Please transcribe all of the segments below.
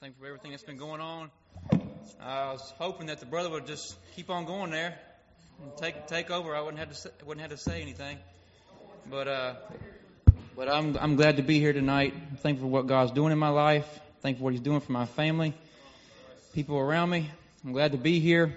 Thankful for everything that's been going on. I was hoping that the brother would just keep on going there and take over. I wouldn't have to say anything. But I'm glad to be here tonight. I'm thankful for what God's doing in my life. Thankful for what He's doing for my family, people around me. I'm glad to be here.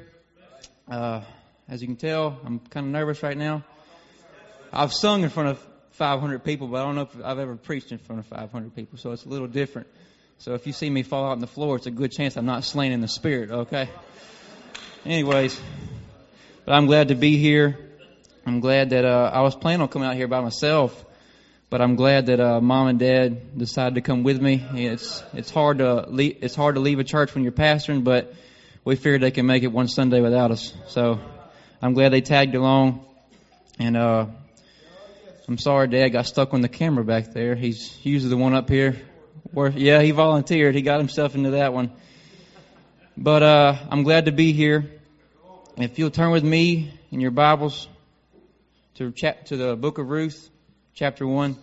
As you can tell, I'm kind of nervous right now. I've sung in front of 500 people, but I don't know if I've ever preached in front of 500 people, so it's a little different. So if you see me fall out on the floor, it's a good chance I'm not slain in the spirit, okay? Anyways, but I'm glad to be here. I'm glad that I was planning on coming out here by myself, but I'm glad that Mom and Dad decided to come with me. It's hard to leave a church when you're pastoring, but we figured they can make it one Sunday without us. So I'm glad they tagged along, and I'm sorry Dad got stuck on the camera back there. He's usually the one up here. Yeah, he volunteered. He got himself into that one. But I'm glad to be here. If you'll turn with me in your Bibles to the book of Ruth, chapter 1.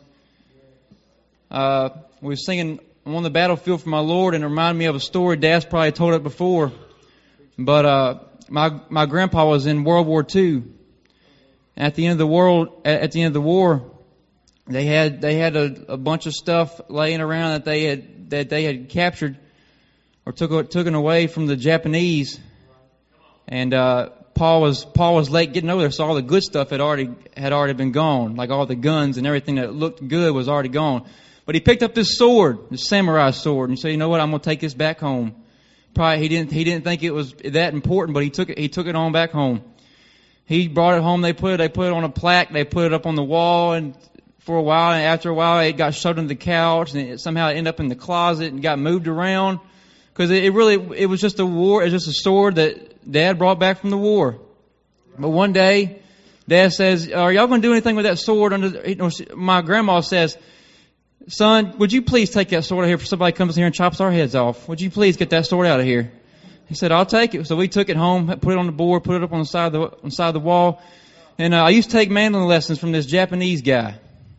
We were singing, I'm on the battlefield for my Lord, and it reminded me of a story. Dad's probably told it before. But my grandpa was in World War II. At the end of the war, they had a bunch of stuff laying around that they had captured or taken away from the Japanese, and Paul was late getting over there, so all the good stuff had already been gone, like all the guns and everything that looked good was already gone. But he picked up this sword, this samurai sword, and he said, "You know what? I'm going to take this back home." Probably he didn't think it was that important, but he took it on back home. He brought it home. They put it on a plaque. They put it up on the wall, and for a while, and after a while, it got shoved into the couch, and somehow it ended up in the closet and got moved around. Because it was just a war. It was just a sword that Dad brought back from the war. But one day, Dad says, "Are y'all going to do anything with that sword?" My grandma says, "Son, would you please take that sword out of here before somebody comes here and chops our heads off? Would you please get that sword out of here?" He said, "I'll take it." So we took it home, put it on the board, put it up on the side of the wall. And I used to take mandolin lessons from this Japanese guy.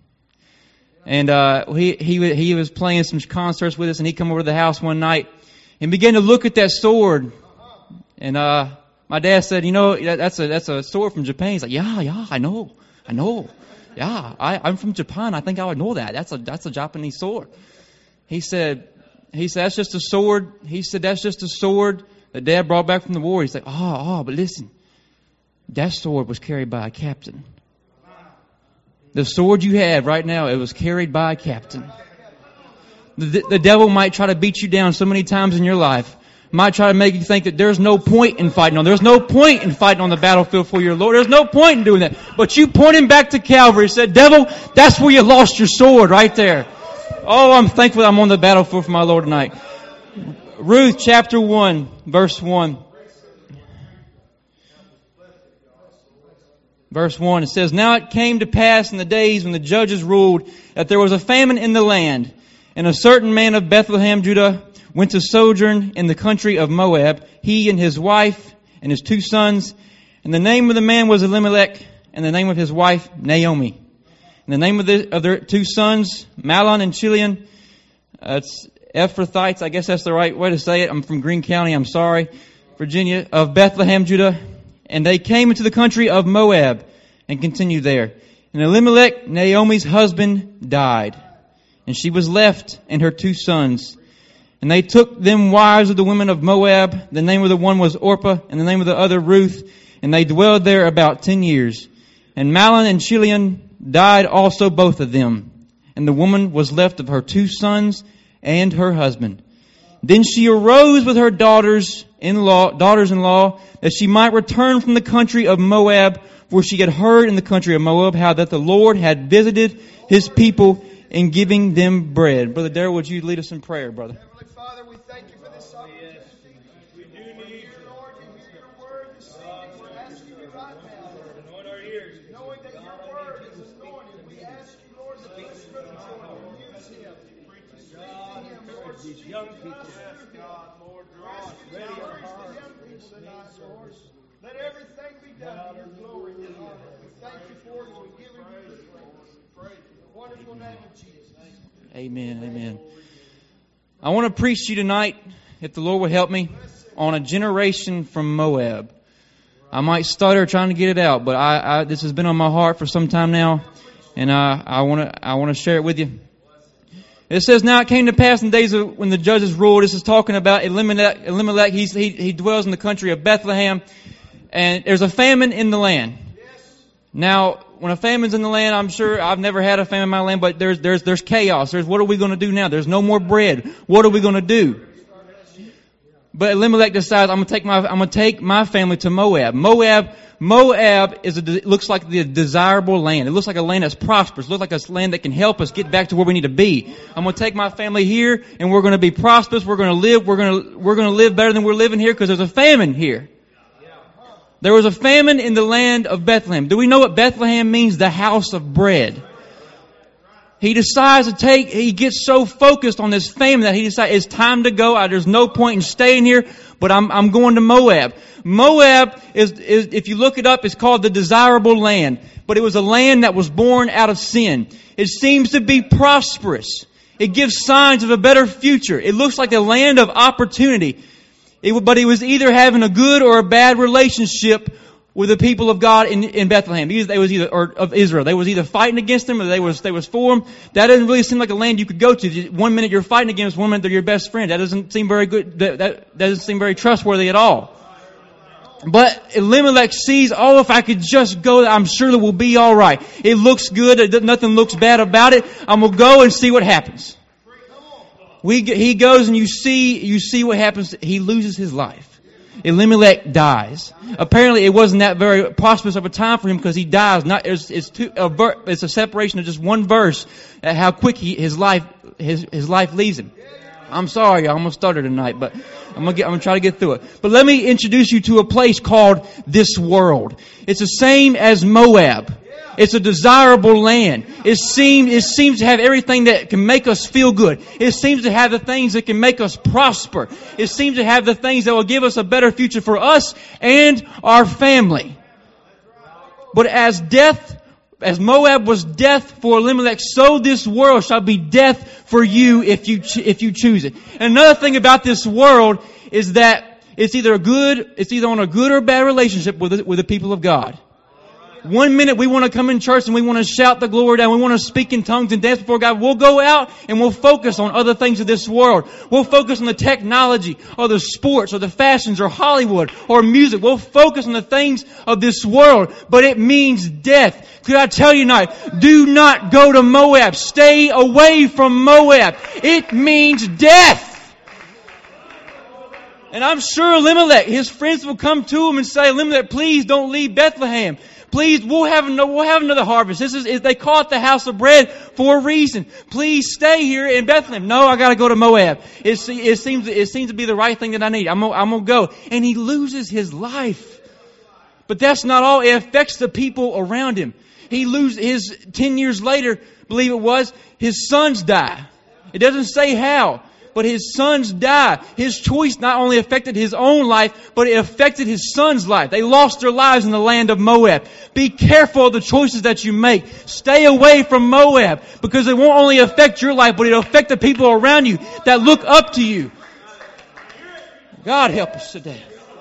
And he was playing some concerts with us, and he come over to the house one night and began to look at that sword. And my dad said, "You know, that's a sword from Japan." He's like, "Yeah, I know. Yeah, I'm from Japan. I think I would know that. That's a Japanese sword." He said, "That's just a sword." He said, "That's just a sword that Dad brought back from the war." He's like, but listen, that sword was carried by a captain. The sword you have right now, it was carried by a captain. The devil might try to beat you down so many times in your life. Might try to make you think that there's no point in fighting on. There's no point in fighting on the battlefield for your Lord. There's no point in doing that. But you point him back to Calvary and said, "Devil, that's where you lost your sword right there." Oh, I'm thankful I'm on the battlefield for my Lord tonight. Ruth chapter 1, verse 1. Verse 1, it says, "Now it came to pass in the days when the judges ruled that there was a famine in the land, and a certain man of Bethlehem, Judah, went to sojourn in the country of Moab, he and his wife and his 2 sons. And the name of the man was Elimelech, and the name of his wife Naomi. And the name of their 2 sons, Mahlon and Chilion, it's Ephrathites, I guess that's the right way to say it. I'm from Greene County, I'm sorry, Virginia, of Bethlehem, Judah. And they came into the country of Moab and continued there. And Elimelech, Naomi's husband, died. And she was left and her 2 sons. And they took them wives of the women of Moab. The name of the one was Orpah, and the name of the other Ruth. And they dwelled there about 10 years. And Mahlon and Chilion died also, both of them. And the woman was left of her 2 sons and her husband. Then she arose with her daughters-in-law, that she might return from the country of Moab, for she had heard in the country of Moab how that the Lord had visited His people in giving them bread. Brother Darrell, would you lead us in prayer, brother? Heavenly Father, we thank you for this opportunity. We do need you, Lord, to hear your word this evening. We're asking you right now, Lord, anoint our ears, knowing that your word is anointed. We ask you, Lord, that the Spirit of God will use him. Speak to him, Lord. These young people, God, Lord, draw us ready our hearts. Young people tonight, Lord. Let everything be done to your glory and honor. We thank you for it. We're giving you the praise. In the wonderful name of Jesus. Amen. I want to preach to you tonight, if the Lord will help me, on a generation from Moab. I might stutter trying to get it out, but this has been on my heart for some time now, and I want to share it with you. It says, now it came to pass in the days when the judges ruled. This is talking about Elimelech. He dwells in the country of Bethlehem, and there's a famine in the land. Now, when a famine's in the land, I'm sure I've never had a famine in my land, but there's chaos. There's what are we going to do now? There's no more bread. What are we going to do? But Elimelech decides, I'm going to take my family to Moab. Moab looks like the desirable land. It looks like a land that's prosperous. It looks like a land that can help us get back to where we need to be. I'm going to take my family here, and we're going to be prosperous. We're going to live. We're going to live better than we're living here because there's a famine here. There was a famine in the land of Bethlehem. Do we know what Bethlehem means? The house of bread. He decides he gets so focused on this famine that he decides it's time to go. There's no point in staying here, but I'm going to Moab. Moab is, if you look it up, it's called the desirable land. But it was a land that was born out of sin. It seems to be prosperous. It gives signs of a better future. It looks like a land of opportunity. But he was either having a good or a bad relationship with the people of God in Bethlehem. Of Israel. They was either fighting against them or they was for them. That doesn't really seem like a land you could go to. 1 minute you're fighting against, 1 minute they're your best friend. That doesn't seem very good. That doesn't seem very trustworthy at all. But Elimelech sees, if I could just go, I'm sure that we'll be all right. It looks good. Nothing looks bad about it. I'm going to go and see what happens. He goes and you see what happens. He loses his life. Elimelech dies. Apparently, it wasn't that very prosperous of a time for him because he dies. It's a separation of just one verse at how quick his life leaves him. I'm sorry, I almost started tonight, but I'm gonna try to get through it. But let me introduce you to a place called this world. It's the same as Moab. It's a desirable land. It seems to have everything that can make us feel good. It seems to have the things that can make us prosper. It seems to have the things that will give us a better future for us and our family. But as Moab was death for Elimelech, so this world shall be death for you if you choose it. And another thing about this world is that it's either on a good or bad relationship with the people of God. 1 minute we want to come in church and we want to shout the glory down. We want to speak in tongues and dance before God. We'll go out and we'll focus on other things of this world. We'll focus on the technology or the sports or the fashions or Hollywood or music. We'll focus on the things of this world. But it means death. Could I tell you tonight, do not go to Moab. Stay away from Moab. It means death. And I'm sure Elimelech, his friends will come to him and say, Elimelech, please don't leave Bethlehem. Please, we'll have another harvest. They call it the house of bread for a reason. Please stay here in Bethlehem. No, I gotta go to Moab. It seems to be the right thing that I need. I'm gonna go. And he loses his life. But that's not all. It affects the people around him. He loses 10 years later, believe it was, his sons die. It doesn't say how. But his sons die. His choice not only affected his own life, but it affected his son's life. They lost their lives in the land of Moab. Be careful of the choices that you make. Stay away from Moab, because it won't only affect your life, but it'll affect the people around you that look up to you. God help us today.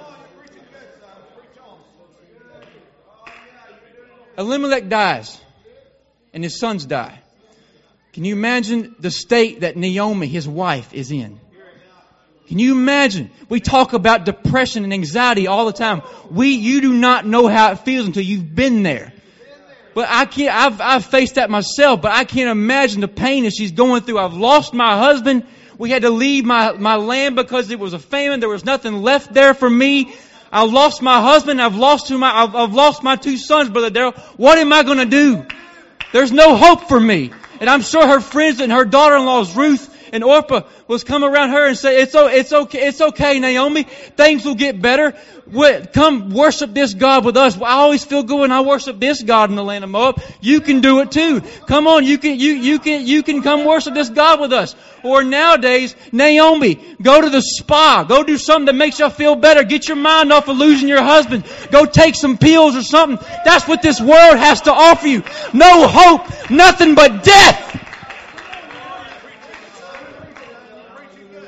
Elimelech dies, and his sons die. Can you imagine the state that Naomi, his wife, is in? Can you imagine? We talk about depression and anxiety all the time. You do not know how it feels until you've been there. But I've faced that myself, but I can't imagine the pain that she's going through. I've lost my husband. We had to leave my land because it was a famine. There was nothing left there for me. I lost my husband. I've lost my 2 sons, Brother Darrell. What am I going to do? There's no hope for me. And I'm sure her friends and her daughter-in-laws, Ruth and Orpah, was come around her and say, it's okay, Naomi. Things will get better. Come worship this God with us. Well, I always feel good when I worship this God in the land of Moab. You can do it too. Come on, you can come worship this God with us. Or nowadays, Naomi, go to the spa. Go do something that makes you feel better. Get your mind off of losing your husband. Go take some pills or something. That's what this world has to offer you. No hope, nothing but death.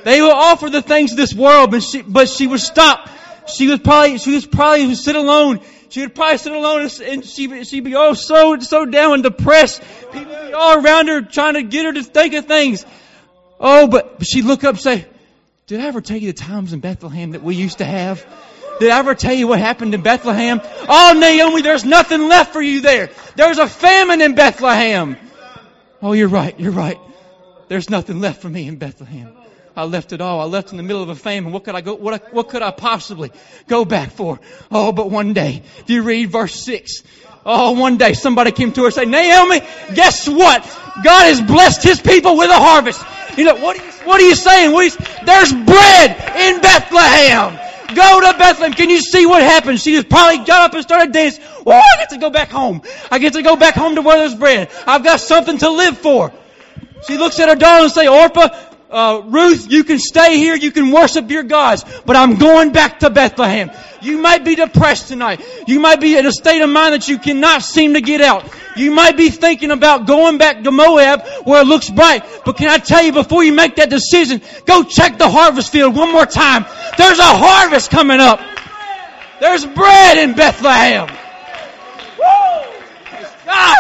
They will offer the things of this world, but she would stop. She would probably sit alone. She would probably sit alone and she'd be so down and depressed. People would be all around her trying to get her to think of things. Oh, but she'd look up and say, did I ever tell you the times in Bethlehem that we used to have? Did I ever tell you what happened in Bethlehem? Oh, Naomi, there's nothing left for you there. There's a famine in Bethlehem. Oh, you're right. There's nothing left for me in Bethlehem. I left it all. I left in the middle of a famine. What could I possibly go back for? Oh, but one day, if you read verse 6, one day somebody came to her and said, Naomi, guess what? God has blessed His people with a harvest. You know, what are you saying? There's bread in Bethlehem. Go to Bethlehem. Can you see what happened? She just probably got up and started dancing. Oh, I get to go back home. I get to go back home to where there's bread. I've got something to live for. She looks at her daughter and says, Orpah, Ruth, you can stay here. You can worship your gods. But I'm going back to Bethlehem. You might be depressed tonight. You might be in a state of mind that you cannot seem to get out. You might be thinking about going back to Moab where it looks bright. But can I tell you, before you make that decision, go check the harvest field one more time. There's a harvest coming up. There's bread in Bethlehem. Woo! Praise God!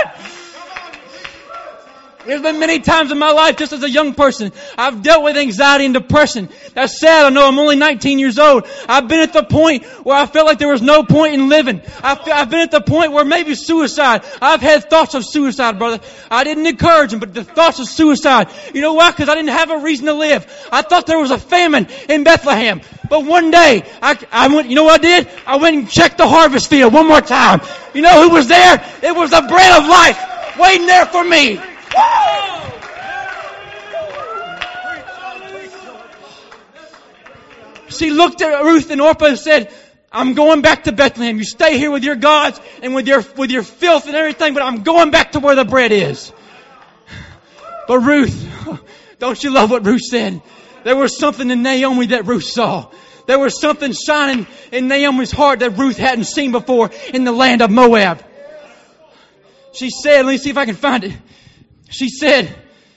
There's been many times in my life, just as a young person, I've dealt with anxiety and depression. That's sad. I know I'm only 19 years old. I've been at the point where I felt like there was no point in living. I've been at the point where maybe suicide. I've had thoughts of suicide, brother. I didn't encourage them, but the thoughts of suicide. You know why? Because I didn't have a reason to live. I thought there was a famine in Bethlehem. But one day, I went, you know what I did? I went and checked the harvest field one more time. You know who was there? It was the bread of life waiting there for me. She looked at Ruth and Orpah and said, I'm going back to Bethlehem. You stay here with your gods and with your filth and everything, but I'm going back to where the bread is. But Ruth, don't you love what Ruth said? There was something in Naomi that Ruth saw. There was something shining in Naomi's heart that Ruth hadn't seen before in the land of Moab. She said, let me see if I can find it. She said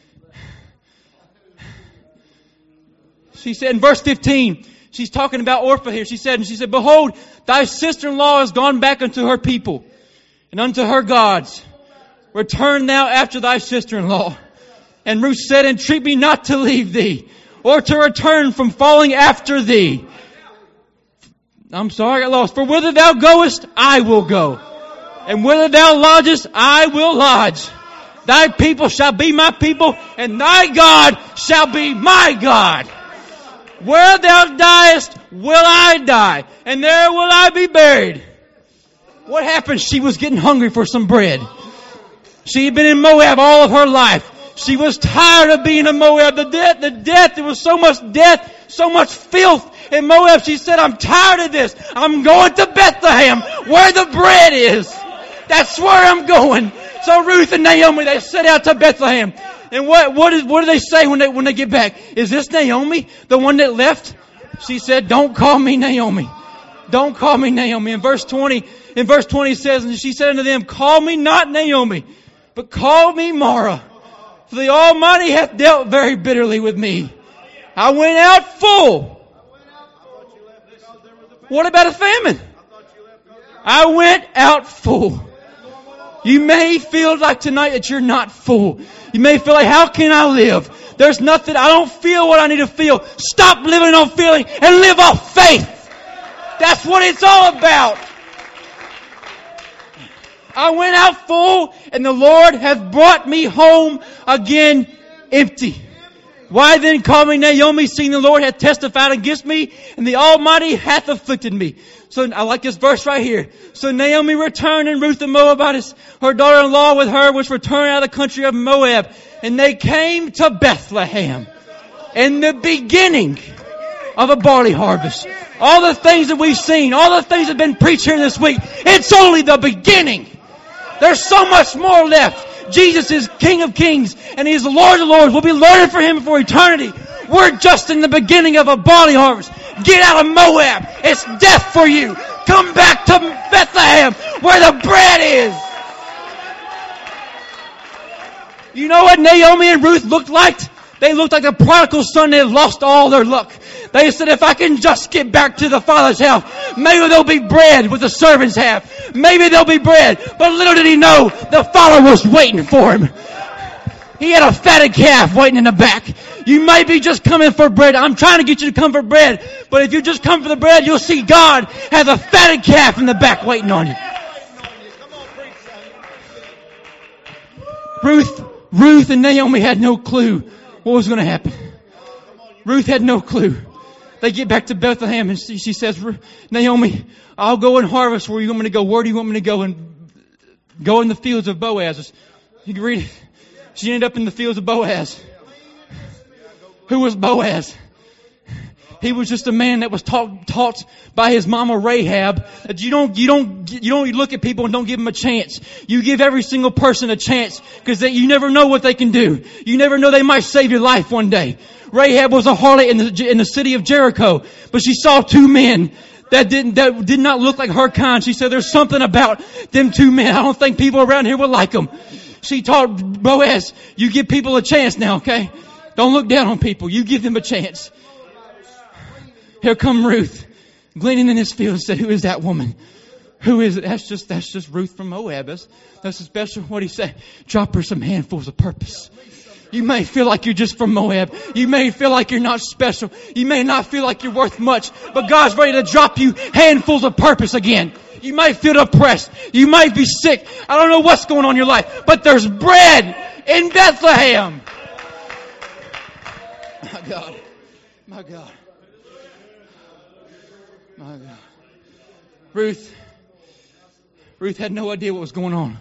in verse 15, she's talking about Orpah here. She said, Behold, thy sister-in-law has gone back unto her people and unto her gods. Return thou after thy sister-in-law. And Ruth said, Entreat me not to leave thee, or to return from falling after thee. I'm sorry, I got lost. For whither thou goest, I will go. And whither thou lodgest, I will lodge. Thy people shall be my people, and thy God shall be my God. Where thou diest, will I die, and there will I be buried. What happened? She was getting hungry for some bread. She had been in Moab all of her life. She was tired of being in Moab. The death, there was so much death, so much filth in Moab. She said, I'm tired of this. I'm going to Bethlehem, where the bread is. That's where I'm going. So Ruth and Naomi, they set out to Bethlehem. And what do they say when they get back? Is this Naomi, the one that left? She said, don't call me Naomi. Don't call me Naomi. In verse 20 it says, and she said unto them, Call me not Naomi, but call me Mara. For the Almighty hath dealt very bitterly with me. I went out full. What about a famine? I went out full. You may feel like tonight that you're not full. You may feel like, how can I live? There's nothing, I don't feel what I need to feel. Stop living on feeling and live off faith. That's what it's all about. I went out full, and the Lord hath brought me home again empty. Why then call me Naomi, seeing the Lord hath testified against me, and the Almighty hath afflicted me? So I like this verse right here. So Naomi returned, and Ruth the Moabitess, her daughter-in-law with her, which returned out of the country of Moab. And they came to Bethlehem in the beginning of a barley harvest. All the things that we've seen, all the things that have been preached here this week, it's only the beginning. There's so much more left. Jesus is King of Kings, and He is the Lord of Lords. We'll be learning from Him for eternity. We're just in the beginning of a barley harvest. Get out of Moab. It's death for you. Come back to Bethlehem, where the bread is. You know what Naomi and Ruth looked like? They looked like the prodigal son that had lost all their luck. They said, if I can just get back to the Father's house, maybe there'll be bread with the servants have. Maybe there'll be bread. But little did he know, the Father was waiting for him. He had a fatted calf waiting in the back. You may be just coming for bread. I'm trying to get you to come for bread. But if you just come for the bread, you'll see God has a fatted calf in the back waiting on you. Ruth and Naomi had no clue what was going to happen. Ruth had no clue. They get back to Bethlehem and she says, Naomi, I'll go and harvest where you want me to go. Where do you want me to go? And go in the fields of Boaz. You can read it. She ended up in the fields of Boaz. Who was Boaz? He was just a man that was taught by his mama Rahab that you don't look at people and don't give them a chance. You give every single person a chance because you never know what they can do. You never know, they might save your life one day. Rahab was a harlot in the city of Jericho, but she saw two men that did not look like her kind. She said, there's something about them two men. I don't think people around here would like them. She taught Boaz, you give people a chance now, okay? Don't look down on people. You give them a chance. Here come Ruth, gleaning in his field, and said, who is that woman? Who is it? That's just Ruth from Moab. That's a special, what he said? Drop her some handfuls of purpose. You may feel like you're just from Moab. You may feel like you're not special. You may not feel like you're worth much. But God's ready to drop you handfuls of purpose again. You might feel depressed. You might be sick. I don't know what's going on in your life. But there's bread in Bethlehem. My God. My God. My God. Ruth had no idea what was going on.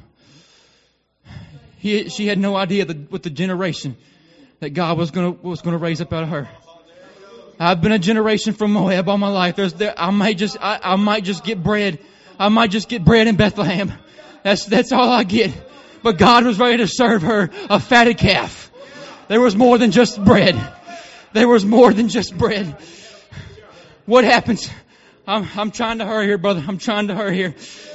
She had no idea what the generation that God was going to raise up out of her. I've been a generation from Moab all my life. I might just get bread. I might just get bread in Bethlehem. That's all I get. But God was ready to serve her a fatted calf. There was more than just bread. There was more than just bread. What happens? I'm trying to hurry here, brother. I'm trying to hurry here.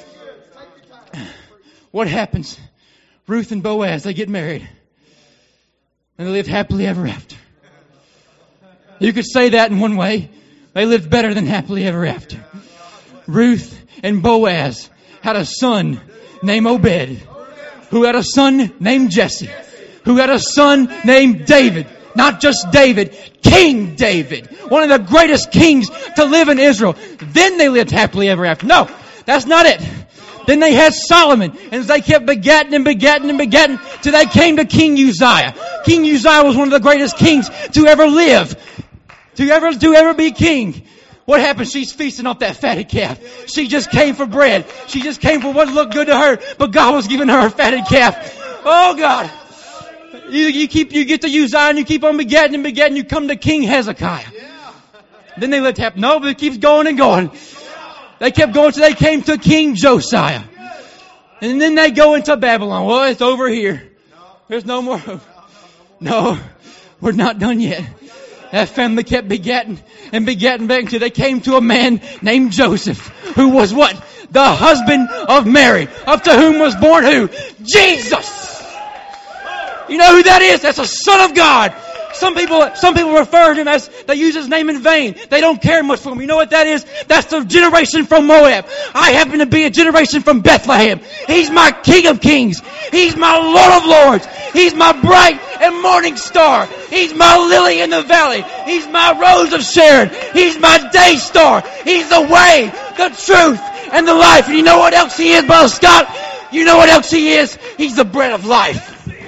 What happens? Ruth and Boaz, they get married. And they lived happily ever after. You could say that in one way. They lived better than happily ever after. Ruth and Boaz had a son named Obed, who had a son named Jesse, who had a son named David. Not just David, King David. One of the greatest kings to live in Israel. Then they lived happily ever after. No, that's not it. Then they had Solomon, and they kept begetting and begetting and begetting till they came to King Uzziah. King Uzziah was one of the greatest kings to ever live, to ever be king. What happened? She's feasting off that fatted calf. She just came for bread. She just came for what looked good to her, but God was giving her a fatted calf. Oh God. You get to Uzziah and you keep on begetting and begetting. You come to King Hezekiah. Then they lived happy. No, but it keeps going and going. They kept going till they came to King Josiah. And then they go into Babylon. Well, it's over here. There's no more hope. No, we're not done yet. That family kept begetting and begetting back until they came to a man named Joseph, who was what? The husband of Mary, up to whom was born who? Jesus! You know who that is? That's a son of God. Some people refer to him as, they use his name in vain. They don't care much for him. You know what that is? That's the generation from Moab. I happen to be a generation from Bethlehem. He's my King of Kings. He's my Lord of Lords. He's my bright and morning star. He's my lily in the valley. He's my rose of Sharon. He's my day star. He's the way, the truth, and the life. And you know what else he is, Brother Scott? You know what else he is? He's the bread of life.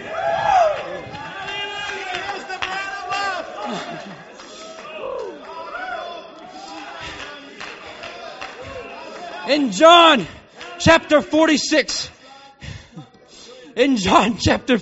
In John chapter 46, chapter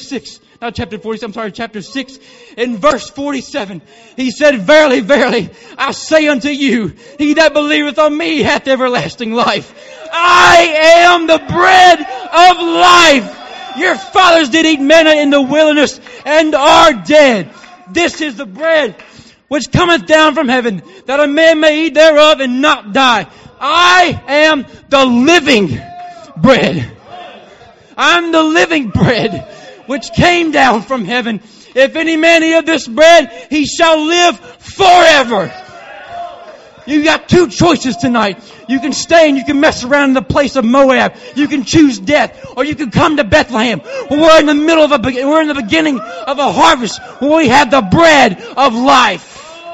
6, in verse 47, he said, Verily, verily, I say unto you, he that believeth on me hath everlasting life. I am the bread of life. Your fathers did eat manna in the wilderness and are dead. This is the bread which cometh down from heaven, that a man may eat thereof and not die. I am the living bread. I'm the living bread which came down from heaven. If any man eat of this bread, he shall live forever. You got two choices tonight. You can stay and you can mess around in the place of Moab. You can choose death, or you can come to Bethlehem. We're in the middle of we're in the beginning of a harvest where we have the bread of life.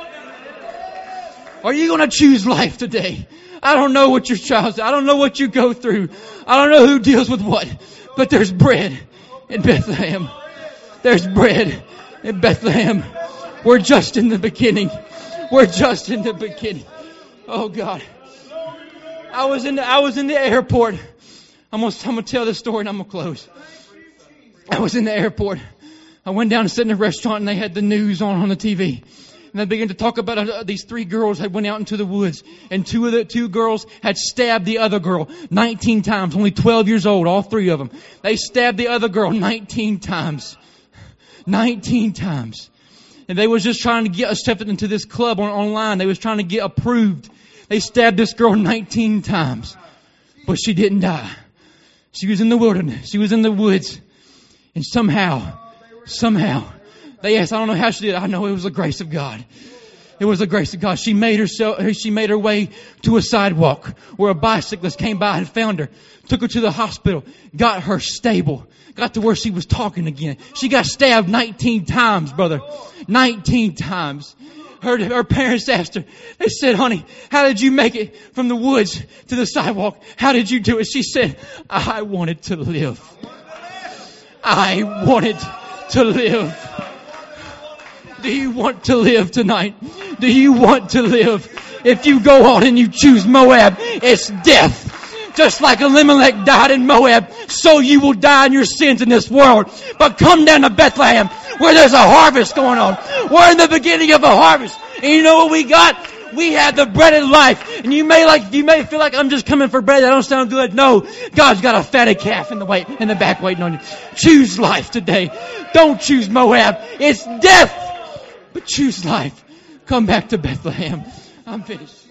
Are you going to choose life today? I don't know what your child's. I don't know what you go through. I don't know who deals with what. But there's bread in Bethlehem. There's bread in Bethlehem. We're just in the beginning. We're just in the beginning. Oh God. I was in the airport. I'm gonna tell this story and I'm gonna close. I was in the airport. I went down and sat in a restaurant and they had the news on the TV. And they began to talk about these three girls that went out into the woods. And two girls had stabbed the other girl 19 times. Only 12 years old, all three of them. They stabbed the other girl 19 times. 19 times. And they was just trying to get accepted into this club online. They was trying to get approved. They stabbed this girl 19 times. But she didn't die. She was in the wilderness. She was in the woods. And somehow, they asked, I don't know how she did it. I know it was the grace of God. It was the grace of God. She made her way to a sidewalk where a bicyclist came by and found her. Took her to the hospital. Got her stable. Got to where she was talking again. She got stabbed 19 times, brother. 19 times. Her parents asked her, they said, honey, how did you make it from the woods to the sidewalk? How did you do it? She said, I wanted to live. I wanted to live. Do you want to live tonight? Do you want to live? If you go on and you choose Moab, it's death. Just like Elimelech died in Moab, so you will die in your sins in this world. But come down to Bethlehem, where there's a harvest going on. We're in the beginning of a harvest. And you know what we got? We have the bread of life. And you may feel like I'm just coming for bread. That don't sound good. No. God's got a fatted calf in the back waiting on you. Choose life today. Don't choose Moab. It's death. But choose life. Come back to Bethlehem. I'm finished.